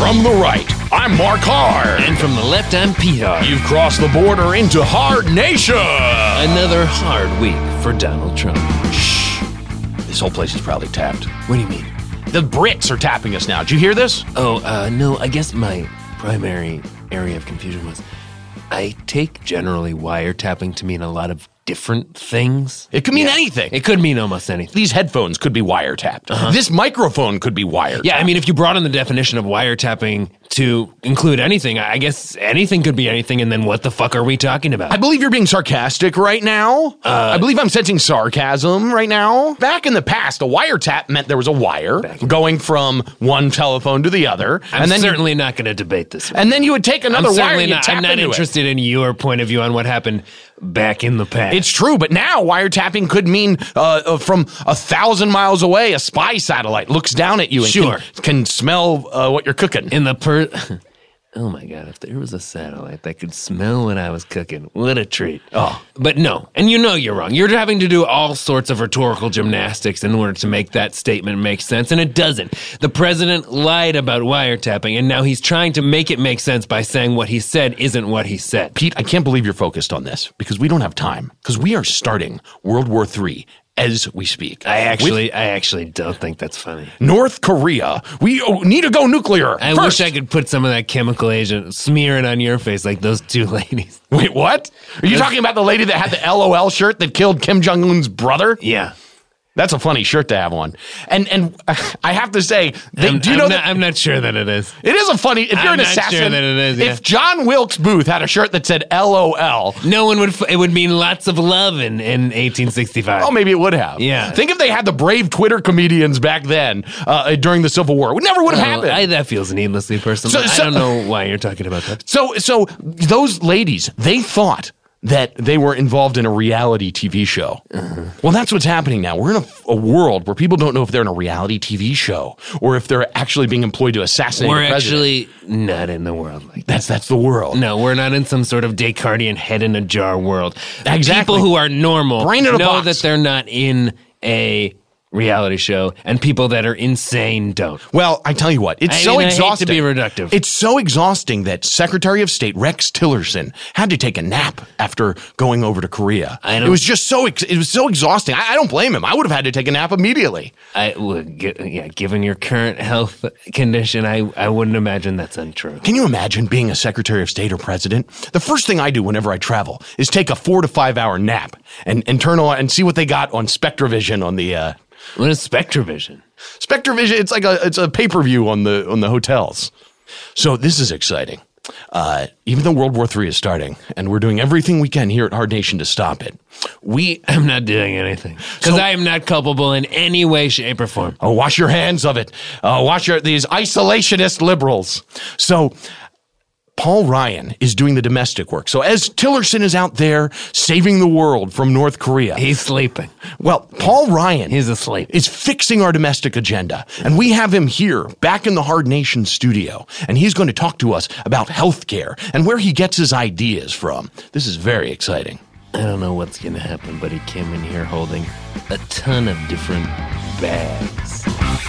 From the right, I'm Mark Hard. And from the left, I'm Pete Hard. You've crossed the border into Hard Nation. Another hard week for Donald Trump. Shh. This whole place is probably tapped. What do you mean? The Brits are tapping us now. Did you hear this? No, I guess my primary area of confusion was I take generally wiretapping to mean a lot of different things. It could mean anything. It could mean almost anything. These headphones could be wiretapped. This microphone could be wiretapped. Yeah, I mean, if you broaden the definition of wiretapping to include anything, I guess anything could be anything, and then what the fuck are we talking about? I believe you're being sarcastic right now. I believe I'm sensing sarcasm right now. Back in the past, a wiretap meant there was a wire going from one telephone to the other. I'm certainly not going to debate this. And then you would take another wire and you'd tap I'm not into interested in your point of view on what happened back in the past. It's true, but now wiretapping could mean from 1,000 miles away, a spy satellite looks down at you and can smell what you're cooking. Oh my God, if there was a satellite that could smell what I was cooking, what a treat. Oh. But no, and you know you're wrong. You're having to do all sorts of rhetorical gymnastics in order to make that statement make sense, and it doesn't. The president lied about wiretapping, and now he's trying to make it make sense by saying what he said isn't what he said. Pete, I can't believe you're focused on this, because we don't have time, because we are starting World War III as we speak. I actually don't think that's funny. North Korea, we need to go nuclear. I wish I could put some of that chemical agent, smear it on your face like those two ladies. Wait, what? Are you talking about the lady that had the LOL shirt that killed Kim Jong-un's brother? Yeah. That's a funny shirt to have on. And I have to say, I'm not sure that it is. It is a funny, if you're an assassin, sure that it is, yeah. If John Wilkes Booth had a shirt that said LOL. No one would, it would mean lots of love in 1865. Oh, maybe it would have. Yeah. Think if they had the brave Twitter comedians back then during the Civil War. It never would have happened. That feels needlessly personal. I don't know why you're talking about that. So those ladies, they thought that they were involved in a reality TV show. Well, that's what's happening now. We're in a world where people don't know if they're in a reality TV show or if they're actually being employed to assassinate the president. We're actually not in the world like that. That's the world. No, we're not in some sort of Descartesian head-in-a-jar world. Exactly. People who are normal Brain in a know box. that they're not in a reality show, and people that are insane don't. Well, I tell you what, it's so exhausting. I hate to be reductive. It's so exhausting that Secretary of State Rex Tillerson had to take a nap after going over to Korea. It was just so exhausting. I don't blame him. I would have had to take a nap immediately. Given your current health condition, I wouldn't imagine that's untrue. Can you imagine being a Secretary of State or President? The first thing I do whenever I travel is take a 4 to 5 hour nap and turn on and see what they got on SpectraVision on the. What is SpectraVision? SpectraVision, it's a pay-per-view on the hotels. So this is exciting. Even though World War III is starting, and we're doing everything we can here at Hard Nation to stop it, I'm not doing anything because I am not culpable in any way, shape, or form. Oh, wash your hands of it. These isolationist liberals. So Paul Ryan is doing the domestic work. So as Tillerson is out there saving the world from North Korea. He's sleeping. Well, Paul Ryan He's asleep. is fixing our domestic agenda. And we have him here back in the Hard Nation studio. And he's going to talk to us about healthcare and where he gets his ideas from. This is very exciting. I don't know what's going to happen, but he came in here holding a ton of different bags.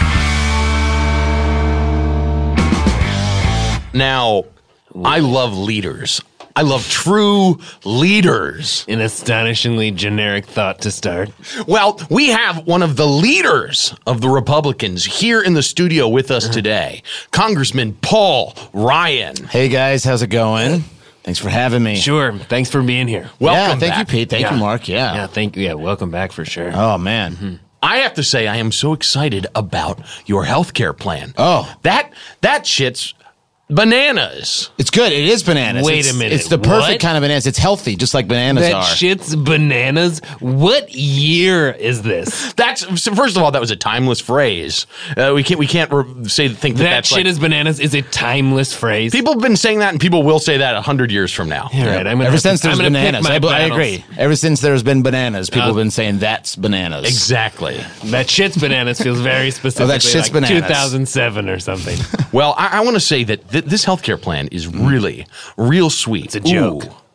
Now, I love leaders. I love true leaders. An astonishingly generic thought to start. Well, we have one of the leaders of the Republicans here in the studio with us today, Congressman Paul Ryan. Hey, guys. How's it going? Thanks for having me. Sure. Thanks for being here. Welcome Thank back. you, Pete. Thank you, Mark. Yeah. Thank you. Yeah, welcome back for sure. Oh, man. I have to say, I am so excited about your healthcare plan. Oh. That shit's bananas. It's good. It is bananas. Wait a minute. It's the perfect What? kind of bananas. It's healthy, just like bananas That are. shit's bananas? What year is this? So first of all, that was a timeless phrase. We can't think That that's shit like, is bananas is a timeless phrase. People have been saying that, and people will say that 100 years from now. All right, Ever since there's bananas. I I agree. Ever since there's been bananas, people have been saying that's bananas. Exactly. That shit's bananas feels very specific. that shit's like bananas. 2007 or something. Well, I want to say that this healthcare plan is really, real sweet. It's a joke. Ooh.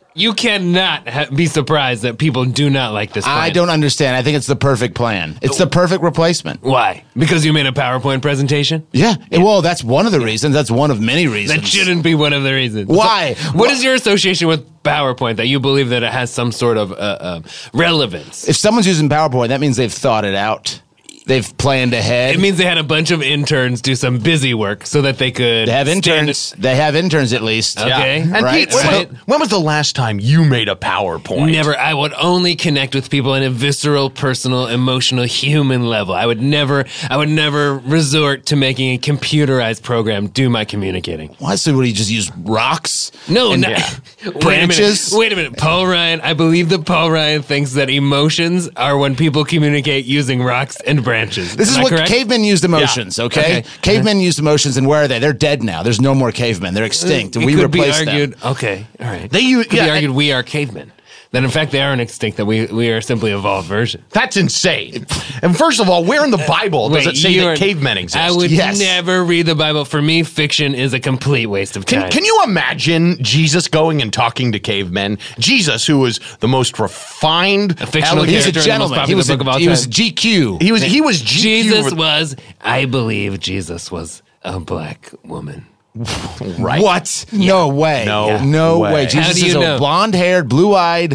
You cannot be surprised that people do not like this plan. I don't understand. I think it's the perfect plan. It's the perfect replacement. Why? Because you made a PowerPoint presentation? Yeah. Well, that's one of the reasons. That's one of many reasons. That shouldn't be one of the reasons. Why? What is your association with PowerPoint that you believe that it has some sort of relevance? If someone's using PowerPoint, that means they've thought it out. They've planned ahead. It means they had a bunch of interns do some busy work so that they could... They have interns. They have interns at least. Okay. And Right. Pete, when was the last time you made a PowerPoint? Never. I would only connect with people on a visceral, personal, emotional, human level. I would never resort to making a computerized program do my communicating. Why? So would he just use rocks? No, And branches? Wait a minute. Paul Ryan, I believe that Paul Ryan thinks that emotions are when people communicate using rocks and branches. This is Am I what correct? cavemen used emotions, okay? Cavemen used emotions, and where are they? They're dead now. There's no more cavemen. They're extinct, and It we could be replaced argued, them. okay, all right. They Could be argued we are cavemen. That in fact they aren't extinct, that we are simply evolved version. That's insane. And first of all, where in the Bible does it say that cavemen exist? I would Yes. never read the Bible. For me, fiction is a complete waste of time. Can you imagine Jesus going and talking to cavemen? Jesus, who was the most refined, fictional He was a character in the most gentleman. popular He was book of all he was time. GQ. he was GQ Jesus with- was, I believe Jesus was a black woman. right. What? No way. No No way. way. How Jesus do you is know? a blonde-haired, blue-eyed.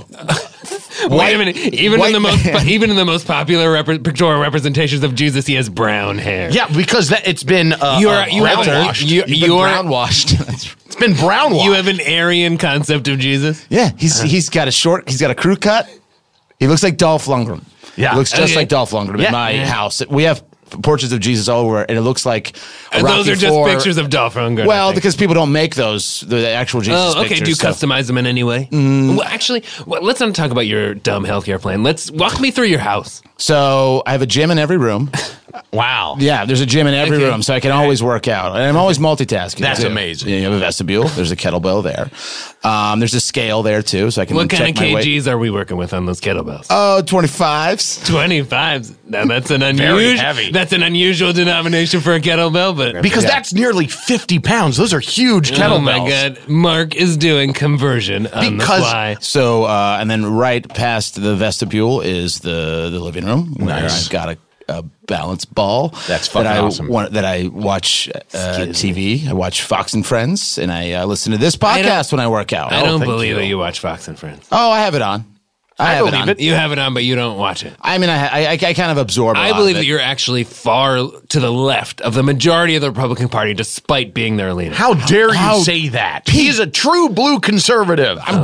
Wait a minute. Even white in the most man. even in the most popular pictorial representations of Jesus, he has brown hair. Yeah, because it's been You have brown-washed. You've been you're- brown washed. It's been brown-washed. You have an Aryan concept of Jesus. Yeah, he's got a crew cut. He looks like Dolph Lundgren. Yeah. He looks just Okay. like Dolph Lundgren Yeah. in my Yeah. house. We have portraits of Jesus all over, and it looks like a Those Rocky are just IV. pictures of Dolph Lundgren. I Well, think. because people don't make those, the actual Jesus Oh, okay. pictures. Do you so- customize them in any way? Well, actually, let's not talk about your dumb healthcare plan. Let's walk me through your house. So I have a gym in every room. Wow. Yeah, there's a gym in every Okay. room, so I can always work out. And I'm always multitasking. That's too. amazing. Yeah, you have a vestibule. There's a kettlebell there. There's a scale there, too, so I can What kind check of my weight. kgs are we working with on those kettlebells? 25s. 25s. Now that's an Very unusual. heavy. That's an unusual denomination for a kettlebell, but Because Yeah. that's nearly 50 pounds. Those are huge kettlebells. oh my god, Mark is doing conversion on Because- the fly. So, and then right past the vestibule is the living room where Nice. I've got a balance ball. That's fucking that awesome. that I watch TV. I watch Fox and Friends, and I listen to this podcast when I work out. I don't thank believe you. that you watch Fox and Friends. Oh, I have it on. I have believe on. it. You have it on, but you don't watch it. I mean, I kind of absorb. I believe that you're actually far to the left of the majority of the Republican Party, despite being their leader. How dare you How- say that? He's a true blue conservative. I'm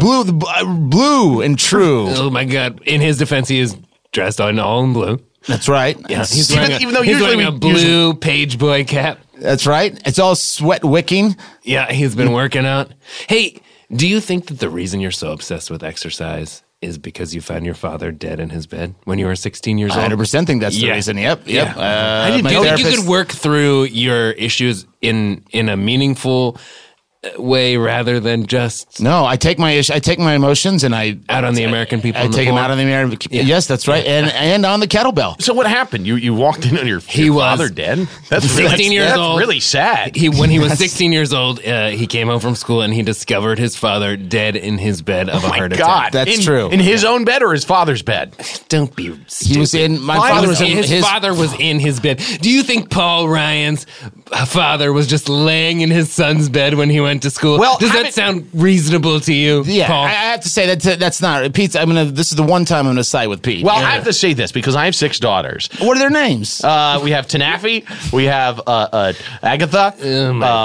blue and true. Oh my god! In his defense, he is dressed all in blue. That's right. Yeah, he's Even- wearing even though he's usually wearing a we blue page boy cap. That's right. It's all sweat wicking. Yeah, he's been working out. Hey, do you think that the reason you're so obsessed with exercise is because you found your father dead in his bed when you were 16 years old? 100% think that's the Yeah. reason. Yep. Yeah. My Do you think you therapist- could work through your issues in a meaningful way rather than just No, I take my emotions and I out on the American people? I on the take them floor? out on the American. Yes, that's right, and on the kettlebell. So what happened? You walked in on your father dead? That's 16 years that's old. really sad. When he was 16 years old, he came home from school and he discovered his father dead in his bed of a Oh my heart God. attack. That's In- true. In his own bed or his father's bed? Don't be stupid. He was in my Why father was was in his his father was in his bed. Do you think Paul Ryan's father was just laying in his son's bed when he went to school? Well, does that haven't- sound reasonable to you, Yeah, Paul? I have to say that's not Pete. This is the one time I'm gonna side with Pete. Well, I have to say this because I have 6 daughters. What are their names? We have Tanafi, we have Agatha, Oh my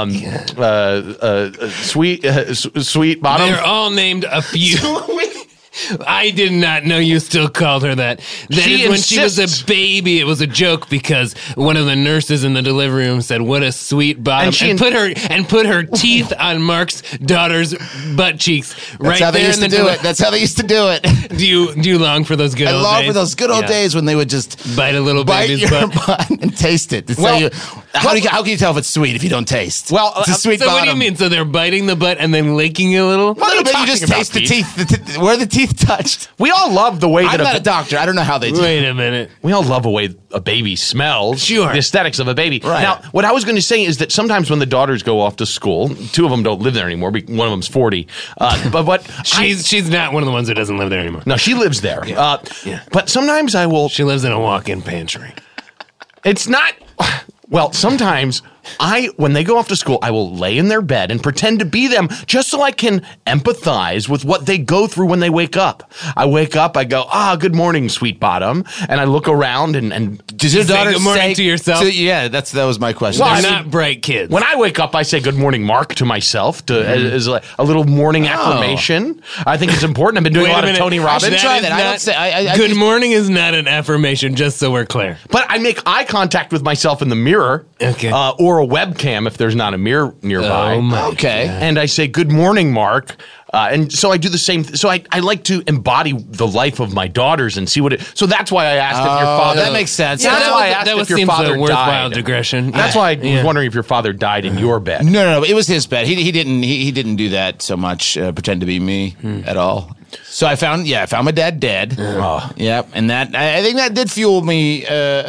Sweet Bottom. They're all named a few. I did not know you still called her that. That She is when she was insists. a baby. It was a joke because one of the nurses in the delivery room said, "What a sweet bottom," And put her teeth on Mark's daughter's butt cheeks right That's how they there used in to the do deli- it. That's how they used to do it. Do you long for those good I old long days? for those good old Yeah. days when they would just Bite a little bite baby's your butt. butt and taste it. To Well, tell you, how can you tell if it's sweet if you don't taste? Well, it's a sweet So bottom. what do you mean? So they're biting the butt and then licking a little? A little bit. You talking just about, taste the Pete? teeth. Where the teeth teeth touched. We all love the way I'm that not a doctor. I don't know how they do. Wait a minute. we all love the way a baby smells. Sure. The aesthetics of a baby. Right. Now, what I was going to say is that sometimes when the daughters go off to school, two of them don't live there anymore. One of them's 40. But She's not one of the ones that doesn't live there anymore. no, she lives there. Yeah. But sometimes I will. She lives in a walk-in pantry. It's not. Well, sometimes when they go off to school, I will lay in their bed and pretend to be them just so I can empathize with what they go through when they wake up. I wake up, I go, good morning, sweet bottom. And I look around and Does your say daughter good morning say to yourself? Yeah, that was my question. Well, They're I mean, not bright kids. when I wake up, I say good morning, Mark, to myself as a little morning affirmation. I think it's important. I've been doing Wait a lot minute. of Tony Robbins. try is that. I don't say- I good just- morning is not an affirmation, just so we're clear. But I make eye contact with myself in the mirror, Okay. or a webcam if there's not a mirror nearby. Oh, my Okay. And I say, good morning, Mark. And so I do the same. So I like to embody the life of my daughters and see what it. So that's why I asked if your father. that makes sense. Yeah, that's that why I was- asked that if your seems father a worthwhile died. digression. That's Yeah. why I was wondering if your father died in your bed. No, it was his bed. He didn't do that so much. Pretend to be me at all. So I found my dad dead. Yep, and that I think that did fuel me.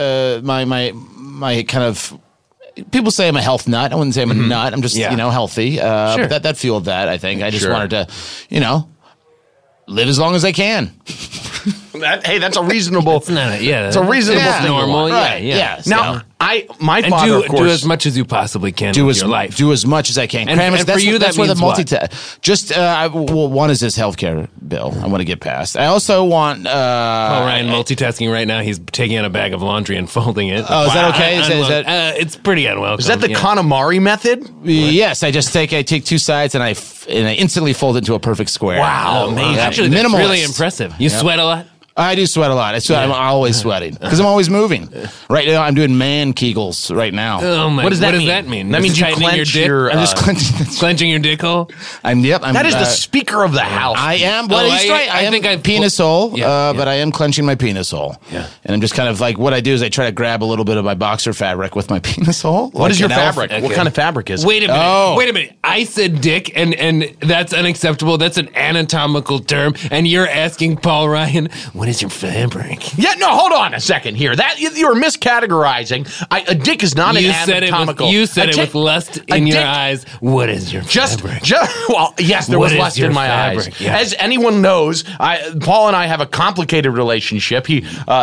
My kind of. People say I'm a health nut. I wouldn't say I'm a nut. I'm just healthy. Sure. But that fueled that. I think I just Sure. wanted to, live as long as I can. Hey, that's a reasonable. It's not It's a reasonable that's thing to normal. want. Right, Yeah. yeah. Now, my And father, do, of course, do as much as you possibly can Do with as your life. do as much as I can. And- Kramis, and for you, that's that where the means what? Just one is this healthcare bill. I want to get past. I also want. Paul Ryan multitasking right now. He's taking out a bag of laundry and folding it. Oh, is that okay? Is that- it's pretty unwelcome. is that the yeah. Kanamari method? Yes, I take two sides and I instantly fold it into a perfect square. Wow, amazing. Yeah, Actually, that's minimalist. really impressive. You sweat a lot? I do sweat a lot. I'm always sweating because I'm always moving. Right now, I'm doing man Kegels right now. Oh my! What does that What mean? does that mean? That Just means you tightening clench dick? your. I'm just clenching. clenching your dick hole. I'm that is the speaker of the house. I am. Well, Oh, he's right. I think am I've penis hole, Yeah, but I am clenching my penis hole. Yeah. And I'm just kind of like what I do is I try to grab a little bit of my boxer fabric with my penis hole. What is your an elf. fabric? Okay. What kind of fabric is it? Wait a minute. Oh. Wait a minute. I said dick, and that's unacceptable. That's an anatomical term, and you're asking Paul Ryan, what is your fabric? Yeah, no, hold on a second here. That you're miscategorizing. A dick is not You an said anatomical. You said A it dick- with lust a in your dick- eyes. What is your fabric? Well, yes, there What was is lust your in my fabric? eyes. Yeah. As anyone knows, Paul and I have a complicated relationship. He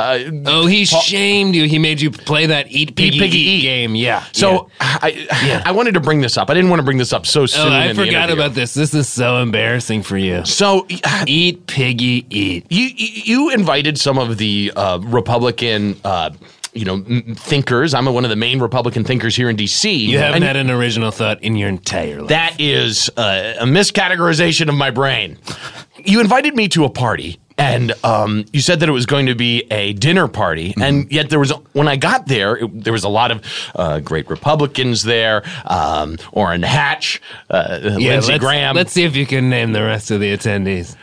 Shamed you. He made you play that Eat Piggy, Eat game. Yeah. So Yeah. I wanted to bring this up. I didn't want to bring this up so soon. Oh, I in the forgot interview. about this. This is so embarrassing for you. So Eat Piggy Eat. you invited some of the Republican. Thinkers. I'm one of the main Republican thinkers here in D.C. You haven't and had an original thought in your entire life. that is a miscategorization of my brain. You invited me to a party. And you said that it was going to be a dinner party, and yet when I got there, there was a lot of great Republicans there. Orrin Hatch, Lindsey Graham. Let's see if you can name the rest of the attendees.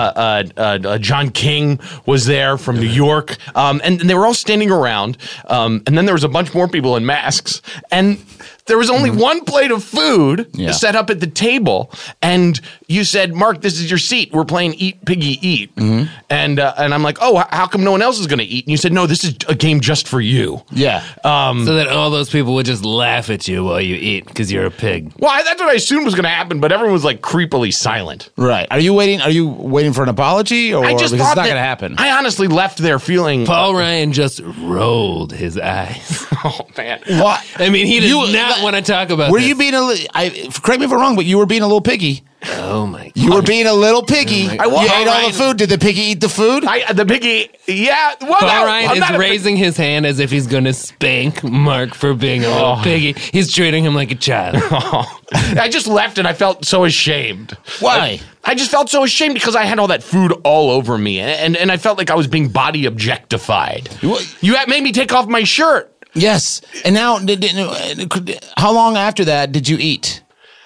John King was there from New York, and they were all standing around. And then there was a bunch more people in masks, and there was only one plate of food set up at the table. And you said, "Mark, this is your seat. We're playing Eat Piggy Eat." And I'm like, "Oh, how come no one else is going to eat?" And you said, "No, this is a game just for you." Yeah. So that all those people would just laugh at you while you eat because you're a pig. Well, that's what I assumed was going to happen, but everyone was like creepily silent. Right. Are you waiting for an apology, or I just because it's thought not that- going to happen? I honestly left there feeling, Paul Ryan just rolled his eyes. oh man, What? I mean, he does not want to talk about Were this. you being correct me if I'm wrong, but you were being a little piggy. Oh, my God. You were being a little piggy. I was. You ate all Ryan- the food. Did the piggy eat the food? the piggy, yeah. Well, Paul no, Ryan I'm is not a pig- raising his hand as if he's going to spank Mark for being a little piggy. He's treating him like a child. I just left and I felt so ashamed. Why? I just felt so ashamed because I had all that food all over me, and I felt like I was being body objectified. You made me take off my shirt. Yes. And now, how long after that did you eat?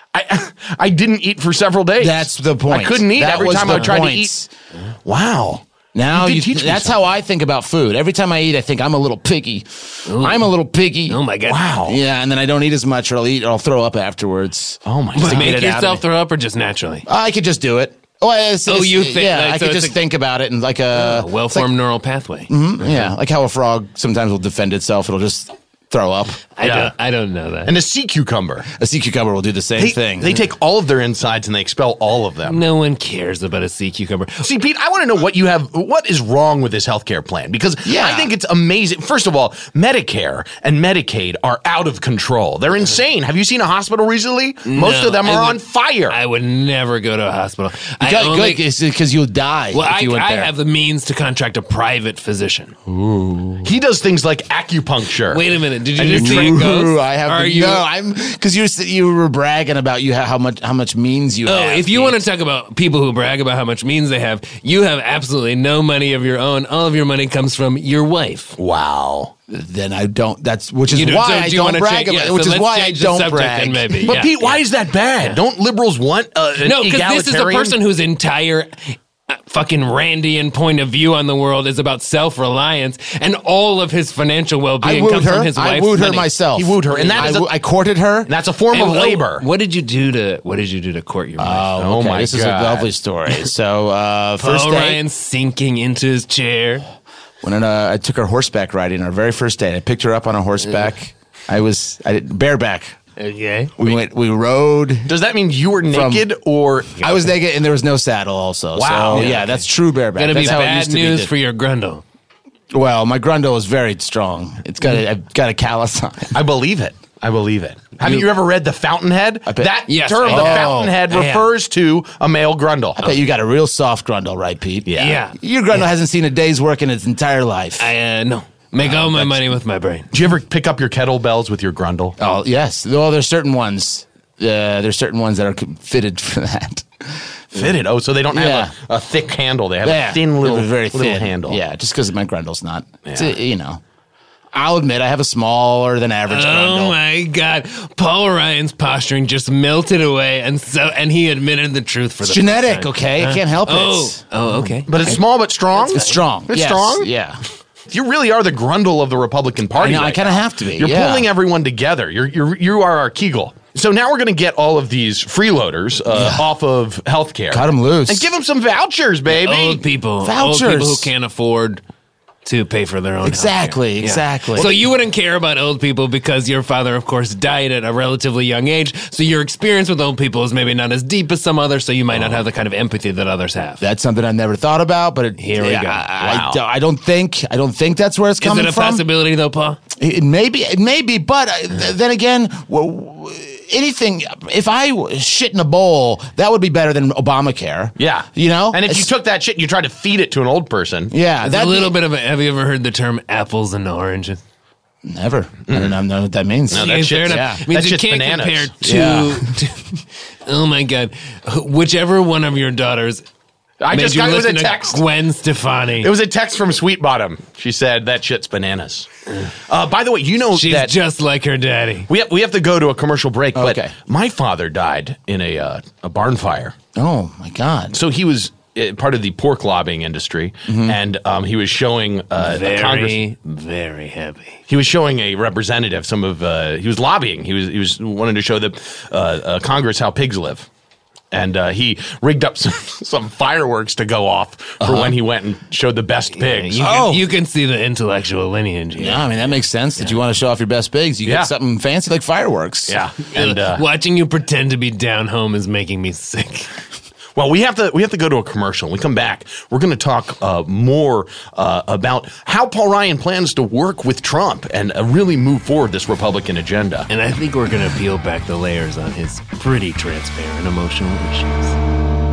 I didn't eat for several days. That's the point. I couldn't eat That every was time the I tried point. to eat. Wow. Now You did teach me that's something. how I think about food. Every time I eat, I think I'm a little piggy. I'm a little piggy. Oh, my God. Wow. Yeah, and then I don't eat as much, or I'll throw up afterwards. Oh my Just to God. get Make it out of yourself me. throw up or just naturally? I could just do it. you think- Yeah, like, I so could it's just think about it and like a well-formed neural pathway. yeah, like how a frog sometimes will defend itself. It'll just throw up. I don't know that. And a sea cucumber. A sea cucumber will do the same thing. They take all of their insides and they expel all of them. No one cares about a sea cucumber. See, Pete, I want to know what is wrong with this healthcare plan, because I think it's amazing. First of all, Medicare and Medicaid are out of control. They're insane. Have you seen a hospital recently? Most of them are on fire. I would never go to a hospital. Because you'll die if you went I there. have the means to contract a private physician. He does things like acupuncture. Wait a minute. Did you And just you see a ghost? I have I'm because you were bragging about how much means you have. Oh, if you want to talk about people who brag about how much means they have, you have absolutely no money of your own. All of your money comes from your wife. Wow. Then I don't. Which is You don't- why so I do you don't wanna brag change- about. yeah, Which so is let's why I change the don't subject brag. then maybe. But Yeah, Pete, why is that bad? Don't liberals want an No, because this is a egalitarian? person whose entire fucking Randian point of view on the world is about self-reliance, and all of his financial I well-being wooed comes her. from his wife's I wooed her money. myself. He wooed her, and that is I courted her. That's a form of And, labor. What did you do to court your wife? Oh, Okay, my this is a God. lovely story. So first Paul day, Ryan sinking into his chair. when I took her horseback riding, our very first day, I picked her up on a horseback. I did bareback. Okay. We rode. Does that mean you were naked or I was naked and there was no saddle also. Wow. So, yeah, that's true bareback. Gonna be That's how it bad used to be news did. for your grundle. Well, my grundle is very strong. I've got a callus on it. I believe it. Haven't you ever read The Fountainhead? bet- That Yes, term, I The have. Fountainhead, I have. refers to a male grundle. I bet you got a real soft grundle, right, Pete? Yeah. Your grundle hasn't seen a day's work in its entire life. No. Make all my money with my brain. Do you ever pick up your kettlebells with your grundle? Oh, yes. Well, there's certain ones. There's certain ones that are fitted for that. Fitted. Oh, so they don't have a thick handle. They have a thin little, very little thin handle. Yeah, just because my grundle's not. It's Yeah. I'll admit I have a smaller than average Oh grundle. my God! Paul Ryan's posturing just melted away, and he admitted the truth for It's the genetic, first time. okay? I can't help it. Okay. But it's small but strong? It's strong. It's Yes, strong? Yeah. You really are the grundle of the Republican Party. I know, I right kinda now. have to be, You're yeah. pulling everyone together. You are our Kegel. So now we're going to get all of these freeloaders off of healthcare. Cut 'em loose. And give them some vouchers, baby. Old people Vouchers. who can't afford to pay for their own Exactly, healthcare. Yeah. exactly. So you wouldn't care about old people because your father, of course, died at a relatively young age. So your experience with old people is maybe not as deep as some others. So you might not have the kind of empathy that others have. That's something I never thought about, but Here we go. Wow. I don't think that's where it's Is coming it a from. possibility though, Paul? It may be, but then again, anything. If I shit in a bowl, that would be better than Obamacare. Yeah. you know. And if you took that shit and you tried to feed it to an old person. yeah, It's a little bit of have you ever heard the term apples and oranges? Never. I don't know what that means. No, that Yeah, shit's- fair enough. yeah. It means That you shit's can't bananas. compare Yeah. oh my God. Whichever one of your daughters I made just you got it was a listen to text. Gwen Stefani. It was a text from Sweet Bottom. She said that shit's bananas. By the way, you know She's that just like her daddy. we have to go to a commercial break. But Okay. my father died in a barn fire. Oh my God. So he was part of the pork lobbying industry, and he was showing a Congress. Very happy. He was showing a representative some of. He was lobbying. He was wanting to show the Congress how pigs live. And he rigged up some fireworks to go off for when he went and showed the best pigs. You can see the intellectual lineage. Yeah, I mean that makes sense. That you want to show off your best pigs, you Yeah. get something fancy like fireworks. Yeah. And Watching you pretend to be down home is making me sick. well, we have to go to a commercial. When we come back, we're going to talk more about how Paul Ryan plans to work with Trump and really move forward this Republican agenda. And I think we're going to peel back the layers on his pretty transparent emotional issues.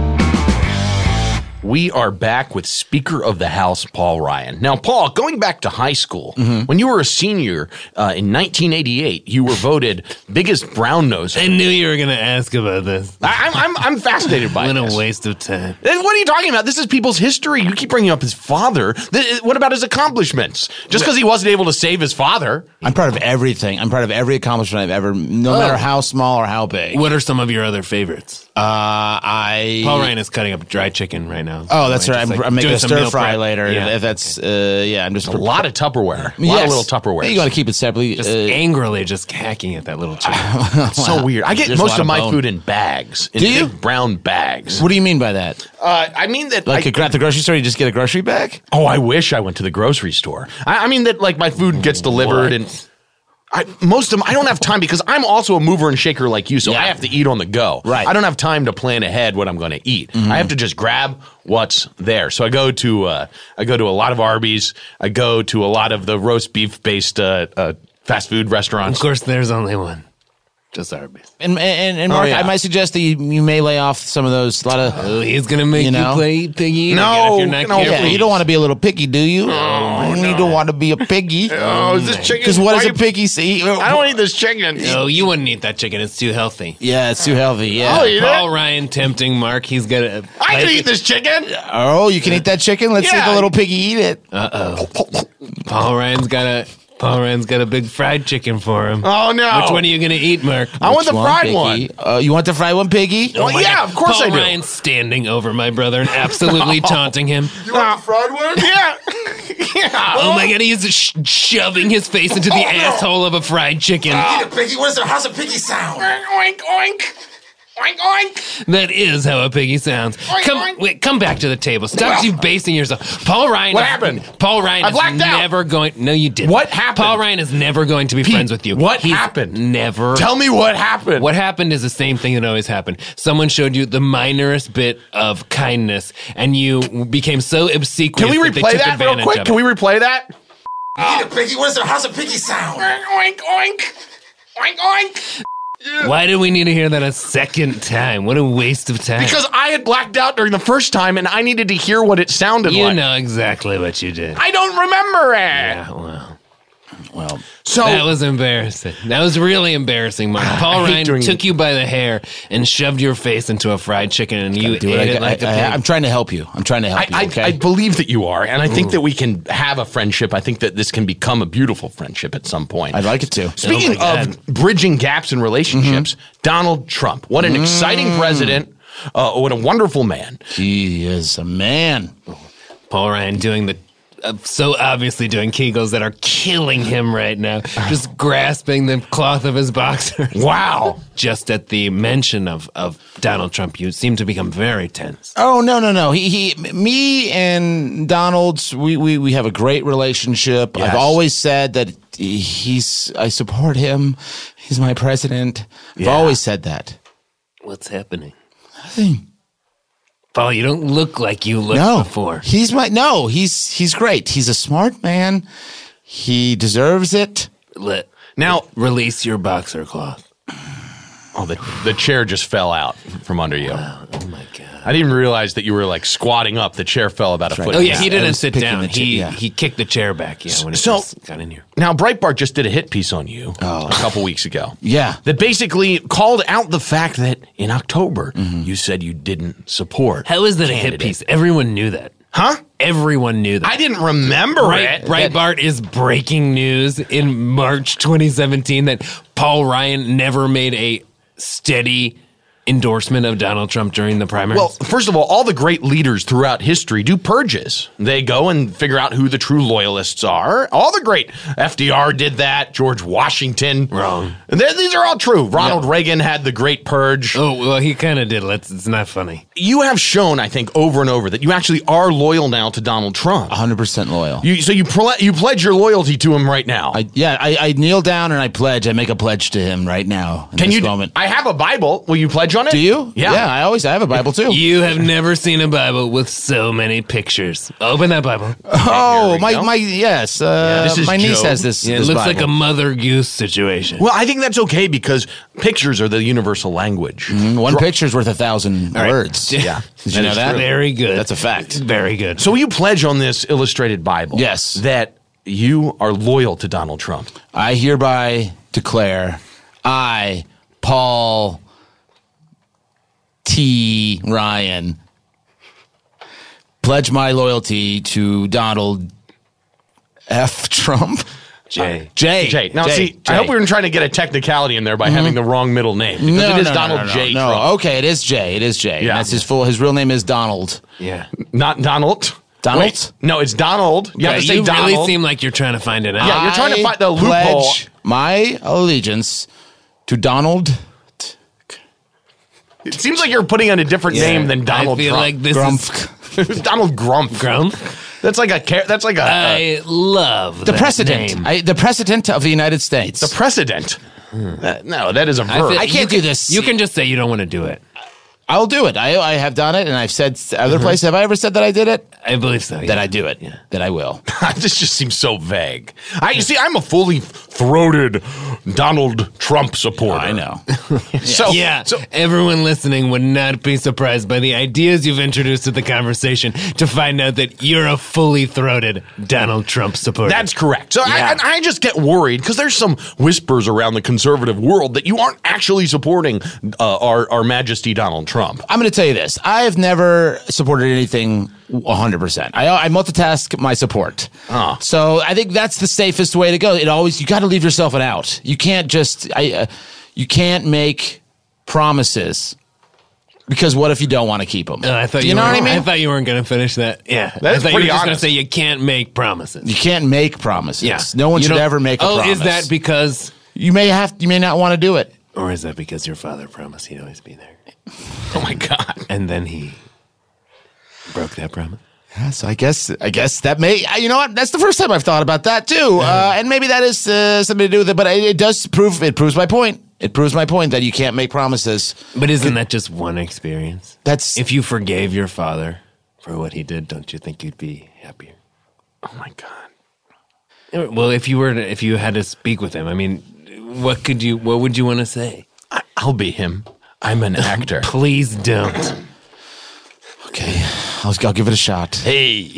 We are back with Speaker of the House, Paul Ryan. Now, Paul, going back to high school, when you were a senior in 1988, you were voted biggest brown nose. I knew you were going to ask about this. I'm fascinated by What this. a waste of time. What are you talking about? This is people's history. You keep bringing up his father. What about his accomplishments? Just because he wasn't able to save his father. I'm proud of everything. I'm proud of every accomplishment I've ever, no matter how small or how big. What are some of your other favorites? Paul Paul Ryan is cutting up dry chicken right now. now. Oh, that's right. Just, I'm making doing a some stir meal fry prep. later. Yeah. If that's, I'm just A lot of Tupperware. A lot of little Tupperware. You got to keep it separately. Just angrily just hacking at that little chicken. It's so weird. I get There's a most lot of of my bone. food in bags. In Do you? big brown bags. What do you mean by that? I mean that Like at the grocery store, you just get a grocery bag? Oh, I wish I went to the grocery store. I mean that like my food gets delivered and most of them, I don't have time because I'm also a mover and shaker like you, so Yeah. I have to eat on the go. Right. I don't have time to plan ahead what I'm going to eat. I have to just grab what's there. So I go to a lot of Arby's. I go to a lot of the roast beef based fast food restaurants. Of course, there's only one. Just Arby's. And Mark, yeah. I might suggest that you may lay off some of those. A lot of. Oh, he's going to make You know? you play piggy No, again if you're not no, careful. Yeah, you don't want to be a little picky, do you? You don't want to be a piggy. Oh, is this chicken? Because what does a piggy see? I don't eat this chicken. No, you wouldn't eat that chicken. It's too healthy. Yeah, it's too healthy. Yeah. I'll eat Paul it. Ryan tempting Mark. He's got a. I can eat this chicken. Oh, you can eat that chicken? Let's see Yeah. the little piggy eat it. Paul Ryan's got a big fried chicken for him. Oh, no. Which one are you going to eat, Mark? I want the Which fried Piggy? one. You want the fried one, piggy? Well, my yeah, God. of course Paul I do. Ryan's standing over my brother and absolutely taunting him. You want the fried one? Yeah. Yeah. Oh my God, he's shoving his face into the asshole of a fried chicken. Piggy, how's a piggy sound? Oink, oink. Oink, oink. That is how a piggy sounds. Come back to the table. Stop debasing yourself. Paul Ryan. What happened? Paul Ryan I is blacked out. never going. No, you didn't. What happened? Paul Ryan is never going to be friends with you. what He's happened? Never. Tell me what happened. What happened is the same thing that always happened. Someone showed you the minorest bit of kindness, and you became so obsequious. Can we that they replay took that real advantage quick? of Can it. we replay that? Piggy, how's a piggy sound? Oink, oink. Oink, oink. Why do we need to hear that a second time? What a waste of time. Because I had blacked out during the first time and I needed to hear what it sounded you like. know exactly what you did. I don't remember it. Yeah, well, So that was embarrassing. That was really embarrassing, Mark. Paul I hate Ryan doing- took you by the hair and shoved your face into a fried chicken, and you ate it like a pig. I'm trying to help you. I believe that you are, and I think that we can have a friendship. I think that this can become a beautiful friendship at some point. I'd like it to. Speaking Oh my of bridging gaps in relationships, Donald Trump. What an exciting president. What a wonderful man. He is a man. Paul Ryan doing the so obviously doing Kegels that are killing him right now, just grasping the cloth of his boxers. Wow. Just at the mention of Donald Trump, you seem to become very tense. Oh no. Me and Donald, we have a great relationship. Yes. I've always said that I support him. He's my president. I've always said that. What's happening? Nothing. Paul, you don't look like you looked before. He's great. He's a smart man. He deserves it. Now, Release your boxer cloth. oh, the chair just fell out from under you. Oh my God. I didn't even realize that you were like squatting up. The chair fell about a foot. Oh yeah, down. he I didn't was sit picking down. the chair, yeah. He kicked the chair back. Yeah, when it So- first got in here. Now, Breitbart just did a hit piece on you a couple weeks ago. Yeah. That basically called out the fact that in October, you said you didn't support. How is that a hit candidate. piece? Everyone knew that. Huh? Everyone knew that. I didn't remember it. Breitbart is breaking news in March 2017 that Paul Ryan never made a steady endorsement of Donald Trump during the primaries. Well, first of all the great leaders throughout history do purges. They go and figure out who the true loyalists are. All the great FDR did that. George Washington. Wrong. These are all true. Ronald Reagan had the great purge. oh, well, he kind of did. It's not funny. You have shown, I think, over and over that you actually are loyal now to Donald Trump. 100% loyal. So you pledge your loyalty to him right now. I kneel down and I pledge. I make a pledge to him right now. In this moment. I have a Bible. Will you pledge on it? Do you? Yeah. I have a Bible too. You have never seen a Bible with so many pictures. Open that Bible. Oh, There we go. yes. this is my niece Job. has this. Yeah, it this looks Bible. like a Mother Goose situation. Well, I think that's okay because pictures are the universal language. One picture's worth 1,000 right. words. Yeah. Did you know that? Very good. That's a fact. Very good. So you pledge on this illustrated Bible Yes. that you are loyal to Donald Trump. I hereby declare, I, Paul T. Ryan, pledge my loyalty to Donald F. Trump. Jay. Jay. Now, see, I hope we were trying to get a technicality in there by having the wrong middle name. Because it is Donald J. No, Trump. okay, it is Jay. It is Jay. Yeah. That's his real name is Donald. Yeah. Not Donald. Donald? Wait, no, it's Donald. You have to say You Donald. really seem like you're trying to find it out. Yeah, you're trying to find the I loophole. pledge my allegiance to Donald It seems like you're putting on a different name than Donald I feel Trump. like this Grump. is It's Donald Grump. Grump. That's like a I love The that president. name. The president of the United States. the precedent. No, that is a verb. feel- I can't do this. You can just say you don't want to do it. I'll do it. I have done it, and I've said other places. Have I ever said that I did it? I believe so. That I do it. Yeah. That I will. This just seems so vague. You see, I'm a fully throated Donald Trump supporter. I know. So, Yeah, so everyone listening would not be surprised by the ideas you've introduced to the conversation to find out that you're a fully throated Donald Trump supporter. that's correct. So Yeah. I just get worried because there's some whispers around the conservative world that you aren't actually supporting our Majesty Donald Trump. I'm going to tell you this. I've never supported anything 100%. I multitask my support. So I think that's the safest way to go. You got to leave yourself an out. You can't just, you can't make promises because what if you don't want to keep them? I thought Do you know what I mean? I thought you weren't going to finish that. Yeah, That's I thought pretty you were just going to honest. say you can't make promises. You can't make promises. Yeah, No one You should don't- ever make a promise. is that because, you may not want to do it. or is that because your father promised he'd always be there, Oh my God. and then he broke that promise? Yeah, so I guess that may, you know what? That's the first time I've thought about that too. And maybe that is something to do with it, but it proves my point. It proves my point that you can't make promises. But isn't that just one experience? That's, If you forgave your father for what he did, don't you think you'd be happier? Oh my God. Well, if you had to speak with him, I mean, what would you want to say? I'll be him. I'm an actor. Please don't. okay. I'll give it a shot. Hey.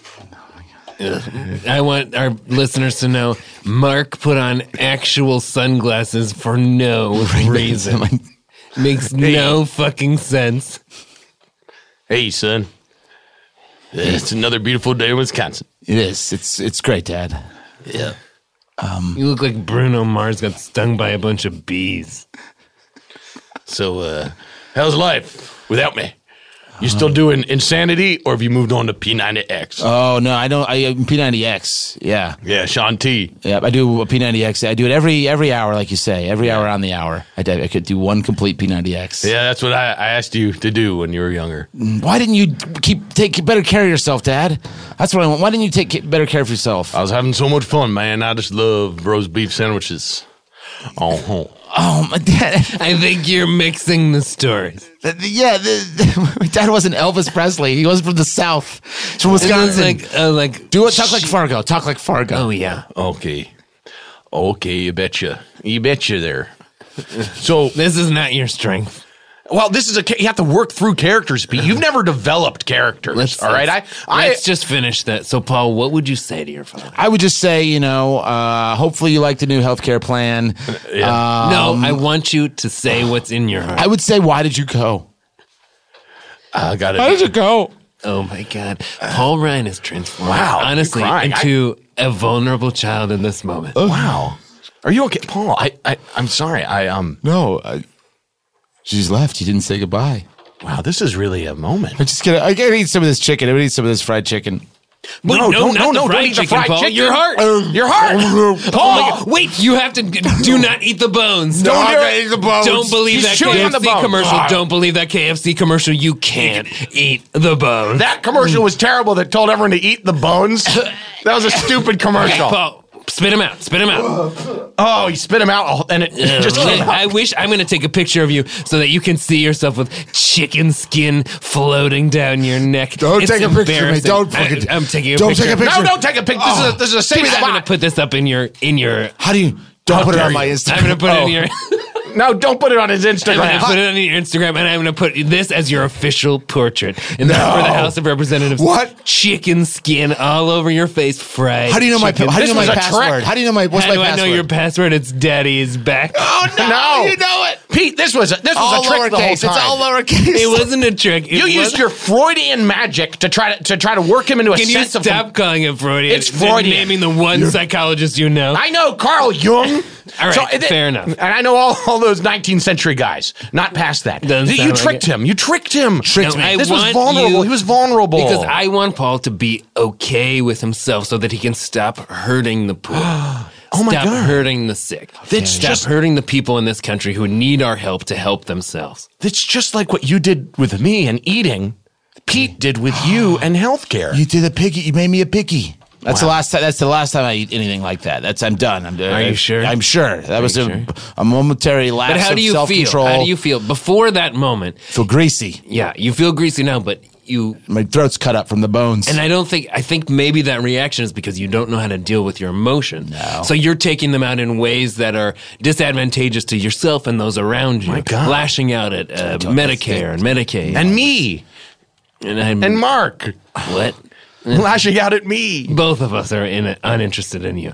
I want our listeners to know Mark put on actual sunglasses for no reason. Makes no fucking sense. Hey, son. It's another beautiful day in Wisconsin. It is. It's great, Dad. Yeah. You look like Bruno Mars got stung by a bunch of bees. So, how's life without me? You still doing Insanity, or have you moved on to P90X? Oh no, I don't. P90X. Yeah, Yeah, Sean T. yeah. I do a P90X. I do it every hour, like you say, every hour on the hour. I could do one complete P90X. Yeah, that's what I asked you to do when you were younger. Why didn't you take better care of yourself, Dad? That's what I want. Why didn't you take better care of yourself? I was having so much fun, man. I just love roast beef sandwiches. Oh, Oh, my dad. I think you're mixing the stories. Yeah, my dad wasn't Elvis Presley. He wasn't from the South. He's from Wisconsin. Talk like Fargo. Talk like Fargo. Oh yeah. okay. You betcha. You betcha there. So, This is not your strength. well, this is you have to work through characters, Pete. You've never developed characters, all right? Let's just finish that. So, Paul, what would you say to your father? I would just say, hopefully you like the new healthcare plan. No, I want you to say what's in your heart. I would say, why did you go? I got Why did it. you go? Oh my God, Paul Ryan is transformed, Wow, you're honestly, crying. into a vulnerable child in this moment. Wow. Are you okay, Paul? I'm sorry. No, she's left. You didn't say goodbye. Wow, this is really a moment. I gotta eat some of this chicken. I'm gonna eat some of this fried chicken. Wait, No, no, don't not the fried eat the chicken, fried Paul. chicken. Your heart. Your heart. Oh my God. Wait, you have to do not eat the bones. Don't do eat the bones. Don't believe He's that chewing on the KFC bone. commercial. Ah. Don't believe that KFC commercial. You can't eat the bone. That commercial was terrible that told everyone to eat the bones. That was a stupid commercial. Paul, spit him out. Spit him out. Oh, he spit him out and it just came out. I wish I'm going to take a picture of you so that you can see yourself with chicken skin floating down your neck. Don't It's take a picture of me. embarrassing. Don't fucking- I'm taking a don't picture. take a picture. No, don't take a picture. This is a safe I'm going to spot. put this up in your. How do you? Don't put it dare on my you. Instagram. I'm going to put it in your. No, don't put it on his I'm going Instagram. to put it on your Instagram, and I'm going to put this as your official portrait for the House of Representatives. What? Chicken skin all over your face, fried. How do you know my? chicken. How do you know This my was a trick. password? How do you know my? What's How my do I password? know your password? It's Daddy's back. Oh no! No. You know it. Pete, this was a trick all the whole lowercase. time. It's all lowercase. It wasn't a trick. You used your Freudian magic to try to work him into a Can you sense of. stop calling it Freudian? It's Freudian. Naming the one psychologist you know. I know Carl Jung. All right, fair enough. And I know all those 19th century guys. Not past that. Doesn't You sound tricked like it. him. You tricked him. No, I This was want vulnerable. you- He was vulnerable. Because I want Paul to be okay with himself so that he can stop hurting the poor. Oh my Stop God. hurting the sick. Stop hurting the people in this country who need our help to help themselves. It's just like what you did with me and eating. Pete did with you and healthcare. You did a piggy. You made me a piggy. That's the last time. That's the last time I eat anything like that. I'm done. Are you sure? I'm sure. That was you a momentary lapse But how of do you self-control. feel? How do you feel before that moment? feel greasy? Yeah, you feel greasy now, but you. My throat's cut up from the bones. And I think maybe that reaction is because you don't know how to deal with your emotion. No. So you're taking them out in ways that are disadvantageous to yourself and those around you. My God. Lashing out at Medicare and Medicaid. And me. And Mark. What? Lashing out at me. Both of us are uninterested in you.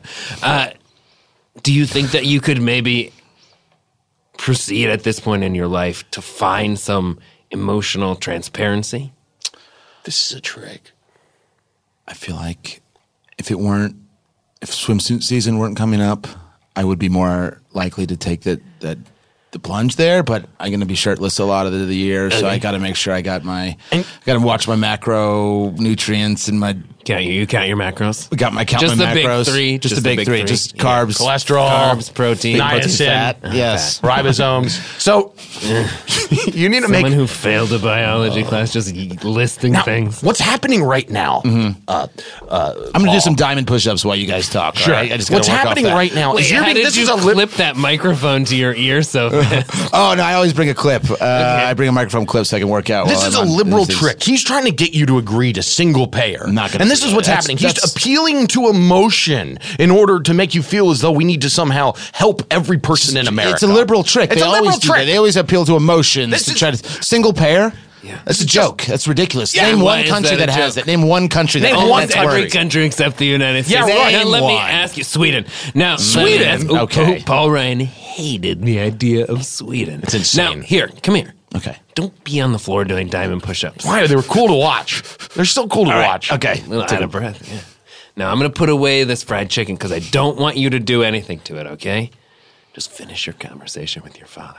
Do you think that you could maybe proceed at this point in your life to find some emotional transparency? This is a trick. I feel like if swimsuit season weren't coming up, I would be more likely to take the plunge there. But I'm going to be shirtless a lot of the year, so I got to make sure I got got to watch my macronutrients and my. You count your macros? We got my Just the big macros. three. Just the big three. Just Yeah. carbs, Cholesterol. Carbs, protein. Niacin. fat. Yes. Ribosomes. So you need to Someone make. who failed a biology class just listing Now, things. what's happening right now? I'm going to do some diamond push-ups while you guys talk. Sure. all right? I just gotta What's work off happening that. right now Wait, is how did this you is a clip that microphone to your ear so fast? Oh no, I always bring a clip. I bring a microphone clip so I can work out. This while is I'm a on liberal these- trick. He's trying to get you to agree to single payer. Not gonna and this do is that. what's That's- happening. He's that's- appealing to emotion in order to make you feel as though we need to somehow help every person in America. It's a liberal trick. It's They a always liberal do trick. that. They always appeal to emotions This to is- try to single payer. Yeah. That's a joke. That's ridiculous. Yeah, Name why one is country that a that has joke? it. Name one country that Name has one that Every word. country except the United States. Yeah, right. Now, let me One. ask you, Sweden. Now, Sweden? let me ask- Okay. Paul Ryan hated the idea of Sweden. It's insane. Now, come here. Okay. Don't be on the floor doing diamond push-ups. Why? They were cool to watch. They're still cool to watch. Okay. A little out of breath. Yeah. Now I'm going to put away this fried chicken because I don't want you to do anything to it. Okay? Just finish your conversation with your father.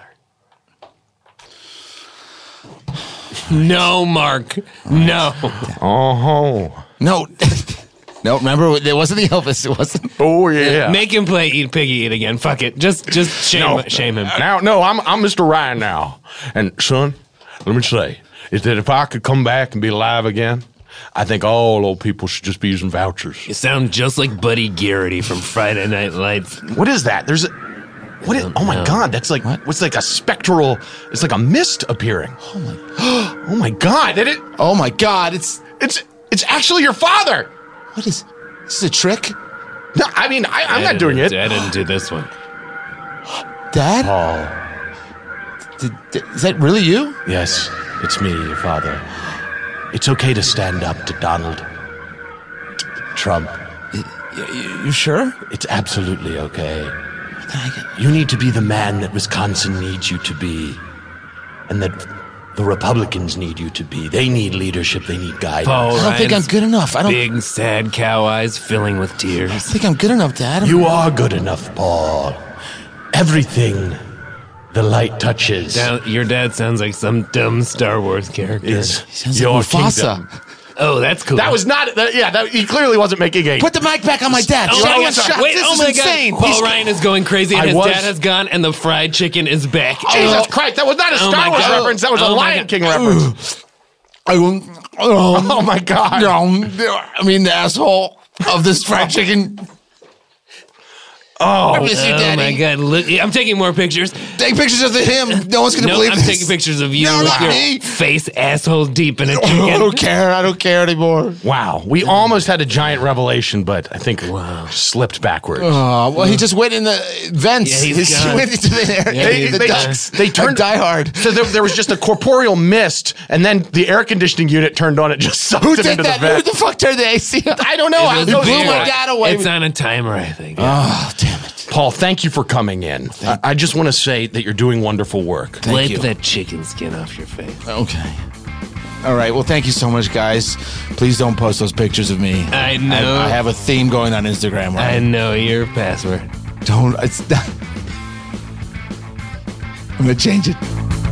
No, Mark. No. Oh. No. No, remember, it wasn't the Elvis. It wasn't. Oh yeah. Make him play Eat Piggy Eat again. Fuck it. Just shame him. Now, no, I'm Mr. Ryan now. And son, let me say, is that if I could come back and be alive again, I think all old people should just be using vouchers. You sound just like Buddy Garrity from Friday Night Lights. What is that? There's a what is, oh my God, that's like what's like a spectral, it's like a mist appearing. Oh my God, Oh my God, it's actually your father. what is this is a trick? No, I mean I'm not doing it. I didn't do this one. Dad? Oh, Is that really you? yes, it's me, your father. It's okay to stand up to Donald Trump. You sure? It's absolutely okay. You need to be the man that Wisconsin needs you to be, and that the Republicans need you to be. They need leadership. They need guidance. Paul I don't think I'm Ryan's good enough. I don't Big, sad cow eyes filling with tears. think I'm good enough, Dad. You are good enough, Paul. Everything the light touches Your dad sounds like some dumb Star Wars character. is Sounds your like Mufasa. kingdom. Oh, that's cool. That was not. He clearly wasn't making a. Put the mic back on my dad. Oh, Shut my up, God. shut up. Wait, This oh is my insane. God. Paul Ryan is going crazy and I his was- dad has gone and the fried chicken is back. Jesus Christ! That was not a Oh Star my Wars God. reference. That was a Oh my Lion God. King reference. Oh my God! I mean, the asshole of this fried chicken. Oh, I miss you, Oh Daddy. my God. Look, I'm taking more pictures. Take pictures of him. No one's going to No, believe I'm this. taking pictures of you No, with not your me. face asshole deep in a I chicken. don't care. I don't care anymore. wow! We almost had a giant revelation, but I think slipped backwards. Oh, well, he just went in the vents. Yeah, he's he gone. went into the air. Yeah, the he's ducts. They turned Die Hard. So there was just a corporeal mist, and then the air conditioning unit turned on. It just sucked Who it did into that? the Who vent. the fuck turned the AC on? I don't know. It was Those blew weird. my dad away. It's on a timer, I think. Oh, damn it. Paul, thank you for coming in. I just want to say that you're doing wonderful work. Thank you. Wipe that chicken skin off your face. Okay. All right. Well, thank you so much, guys. Please don't post those pictures of me. I know. I have a theme going on Instagram. Right? I know your password. Don't. It's not. I'm going to change it.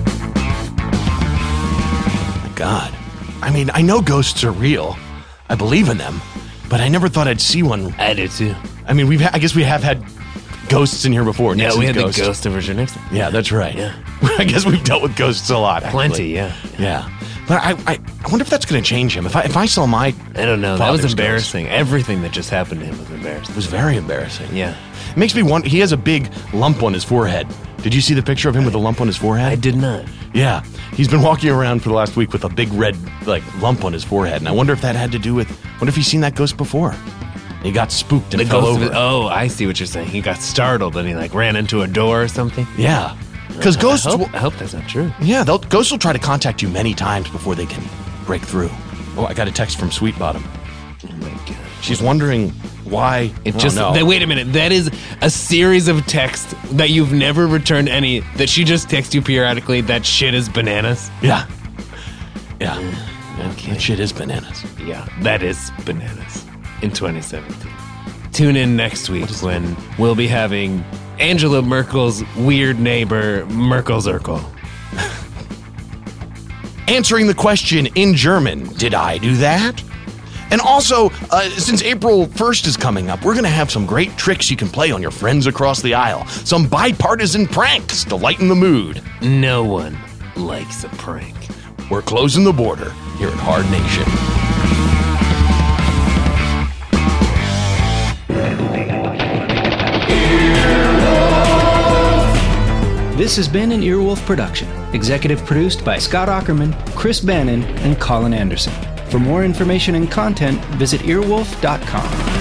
God. I mean, I know ghosts are real. I believe in them. But I never thought I'd see one. I do too. I mean, I guess we have had ghosts in here before. Yeah, Nixon's we had ghost. the ghost of Richard Nixon. Yeah, that's right. Yeah. I guess we've dealt with ghosts a lot. Actually. Plenty, yeah. Yeah. But I wonder if that's going to change him. If I saw my I don't know. That was father's embarrassing. Everything that just happened to him was embarrassing. It was very embarrassing. Yeah. It makes me wonder. He has a big lump on his forehead. Did you see the picture of him with a lump on his forehead? I did not. Yeah. He's been walking around for the last week with a big red lump on his forehead. And I wonder if that had to do with, what if he's seen that ghost before? He got spooked and fell over. Oh, I see what you're saying. He got startled and he ran into a door or something. Yeah. Because ghosts I hope that's not true. Yeah, ghosts will try to contact you many times before they can break through. Oh, I got a text from Sweet Bottom. Oh my God. She's wondering why. Wait a minute. That is a series of texts that you've never returned any, that she just texts you periodically. That shit is bananas. Yeah. Yeah. Okay. That shit is bananas. Yeah, that is bananas in 2017. Tune in next week when we'll be having Angela Merkel's weird neighbor, Merkel Zirkel. Answering the question in German, did I do that? And also, since April 1st is coming up, we're going to have some great tricks you can play on your friends across the aisle. Some bipartisan pranks to lighten the mood. No one likes a prank. We're closing the border here at Hard Nation. This has been an Earwolf production, executive produced by Scott Aukerman, Chris Bannon, and Colin Anderson. For more information and content, visit earwolf.com.